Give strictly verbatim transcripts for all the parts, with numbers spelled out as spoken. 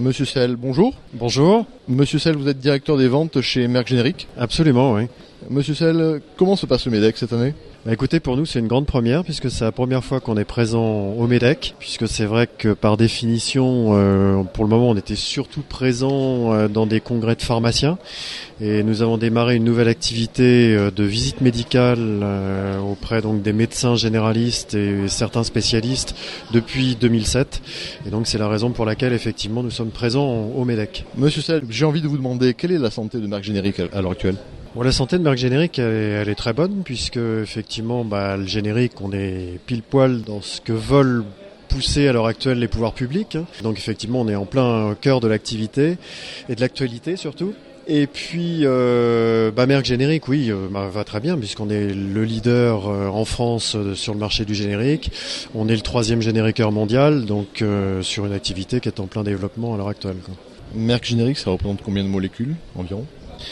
Monsieur Sell, bonjour. Bonjour. Monsieur Sell, vous êtes directeur des ventes chez Merck Générique. Absolument, oui. Monsieur Sell, comment se passe le MEDEC cette année ? Bah écoutez, pour nous c'est une grande première puisque c'est la première fois qu'on est présent au MEDEC, puisque c'est vrai que par définition, euh, pour le moment on était surtout présent euh, dans des congrès de pharmaciens et nous avons démarré une nouvelle activité euh, de visite médicale euh, auprès donc des médecins généralistes et certains spécialistes depuis deux mille sept, et donc c'est la raison pour laquelle effectivement nous sommes présents au MEDEC. Monsieur Sell, j'ai envie de vous demander quelle est la santé de Merck Générique à l'heure actuelle ? Bon, la santé de Merck Générique, elle est, elle est très bonne, puisque effectivement, bah, le générique, on est pile poil dans ce que veulent pousser à l'heure actuelle les pouvoirs publics. Donc effectivement, on est en plein cœur de l'activité et de l'actualité surtout. Et puis, euh, bah, Merck Générique, oui, euh, bah, va très bien, puisqu'on est le leader euh, en France euh, sur le marché du générique. On est le troisième génériqueur mondial, donc euh, sur une activité qui est en plein développement à l'heure actuelle, quoi. Merck Générique, ça représente combien de molécules environ ?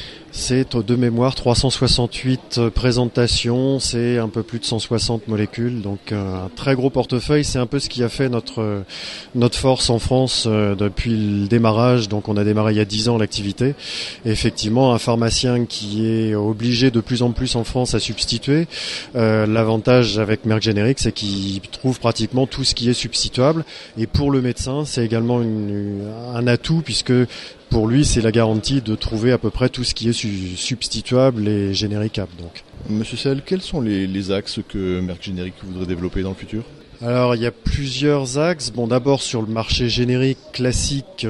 C'est de mémoire trois cent soixante-huit présentations, c'est un peu plus de cent soixante molécules, donc un très gros portefeuille. C'est un peu ce qui a fait notre notre force en France euh, depuis le démarrage. Donc on a démarré il y a dix ans l'activité. Et effectivement, un pharmacien qui est obligé de plus en plus en France à substituer, euh, l'avantage avec Merck Générique, c'est qu'il trouve pratiquement tout ce qui est substituable. Et pour le médecin, c'est également une, un atout, puisque pour lui, c'est la garantie de trouver à peu près tout ce qui est su- substituable et généricable. Donc. Monsieur Sell, quels sont les, les axes que Merck Générique voudrait développer dans le futur ? Alors, il y a plusieurs axes. Bon, d'abord, sur le marché générique classique,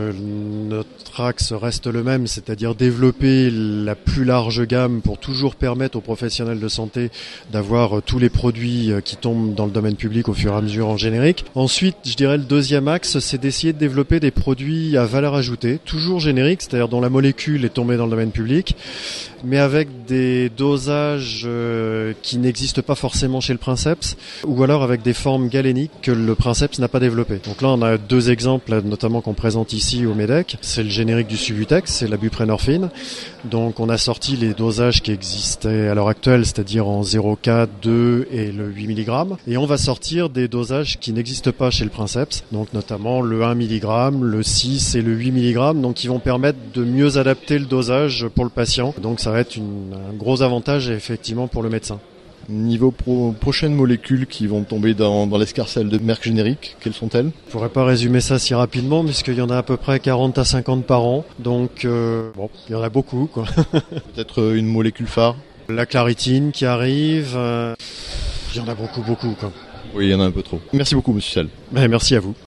notre axe reste le même, c'est-à-dire développer la plus large gamme pour toujours permettre aux professionnels de santé d'avoir tous les produits qui tombent dans le domaine public au fur et à mesure en générique. Ensuite, je dirais le deuxième axe, c'est d'essayer de développer des produits à valeur ajoutée, toujours génériques, c'est-à-dire dont la molécule est tombée dans le domaine public, mais avec des dosages euh, qui n'existent pas forcément chez le Princeps, ou alors avec des formes galéniques que le Princeps n'a pas développées. Donc là, on a deux exemples, notamment qu'on présente ici au MEDEC. C'est le générique du Subutex, c'est la buprenorphine. Donc on a sorti les dosages qui existaient à l'heure actuelle, c'est-à-dire en zéro virgule quatre, deux et le huit milligrammes. Et on va sortir des dosages qui n'existent pas chez le Princeps, donc notamment le un milligramme, le six et le huit milligrammes, donc qui vont permettre de mieux adapter le dosage pour le patient. Donc ça va être une, un gros avantage effectivement pour le médecin. Niveau pro, prochaines molécules qui vont tomber dans, dans l'escarcelle de Merck Générique, quelles sont-elles ? Je pourrais pas résumer ça si rapidement, puisqu'il y en a à peu près quarante à cinquante par an. Donc, euh, bon, il y en a beaucoup, quoi. Peut-être une molécule phare ? La claritine qui arrive, euh, il y en a beaucoup, beaucoup, quoi. Oui, il y en a un peu trop. Merci beaucoup, monsieur Sell. Mais merci à vous.